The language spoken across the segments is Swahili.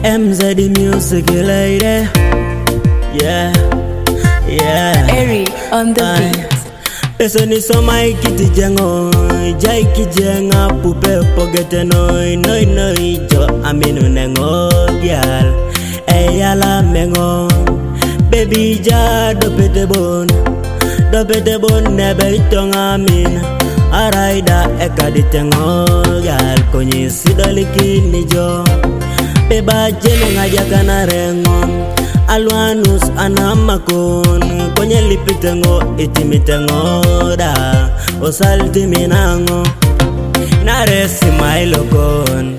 MZ music lady. Yeah, yeah. Eri on the beat. Eso ni soma ikiti jengo, jaiki jenga pupe pogete noi jo aminu nengo gyal. Eyala mengo, baby ja dopete bon nebe itonga min. Araida ekaditengo gyal konyi sidoliki nijo. Beba jeno ngajakana rengo. Alwanus anamakon kwenye lipitengo itimitengo da osalti minango naresi mailokon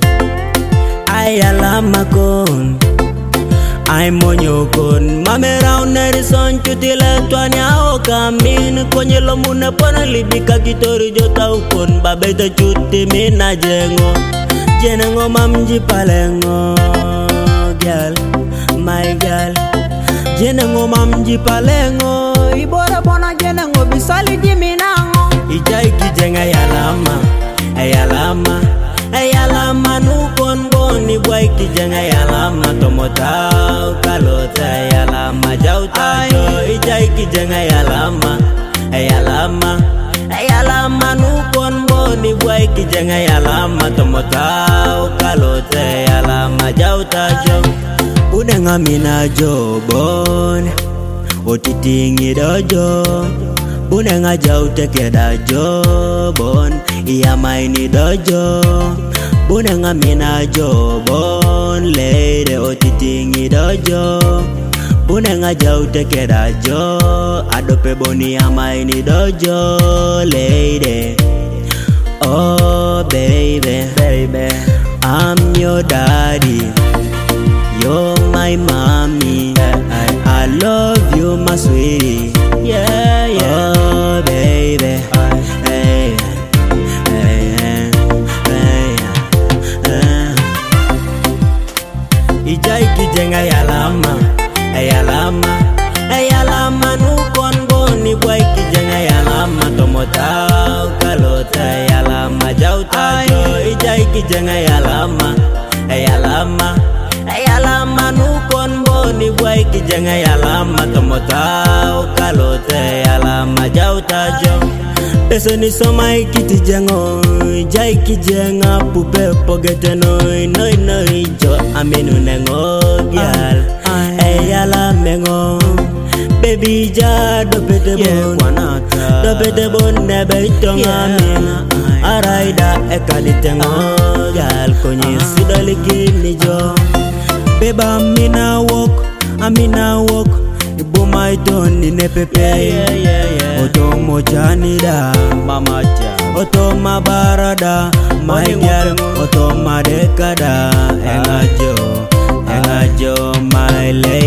ayalamakon ay monyokon mamera unerison chutile twani ao kamin kwenye lomune pona libika kitori jota ukon babeta chuti mina jengo mamji palengo gyal my girl, jenengo mamji palengo, ibora bona jenengo bisali jiminango. Ijaiki jenga yalama nukon boni bwaiki jenga yalama tomota kalota yalama jauta jo. Ijaiki jenga yalama nukon boni bwaiki jenga yalama tomota kalota yalama jauta jo. Unenga mina jobon otitingi dojo bunenga jauteke da jobon iya maini dojo bunenga mina jobon leide otitingi dojo bunenga jauteke da jo adope boni ya maini dojo leide. Oh baby I'm your daddy, you're my mommy. I love you, my sweetie. Yeah, yeah. Oh, baby. Hey, hey, hey, hey. Ijaiki jenga yalama nukon boni bwaiki jenga yalama tomota kalota yalama jauta jo. Ijaiki jenga yalama nukon boni bwaiki jenga yalama tomota kalote yalama jauta jo. Eso ni soma ikiti jengo, jaiki jenga pupe pogete noi jo aminu nengo gyal. Eyala mengo, baby ja dopete bon nebe itonga min. Araida ekaditengo gyal konyi sidoliki nijo. Beba amina walk iboma itoni nepepe. Otomo chanida otoma barada my girl otoma dekada engajo my lady.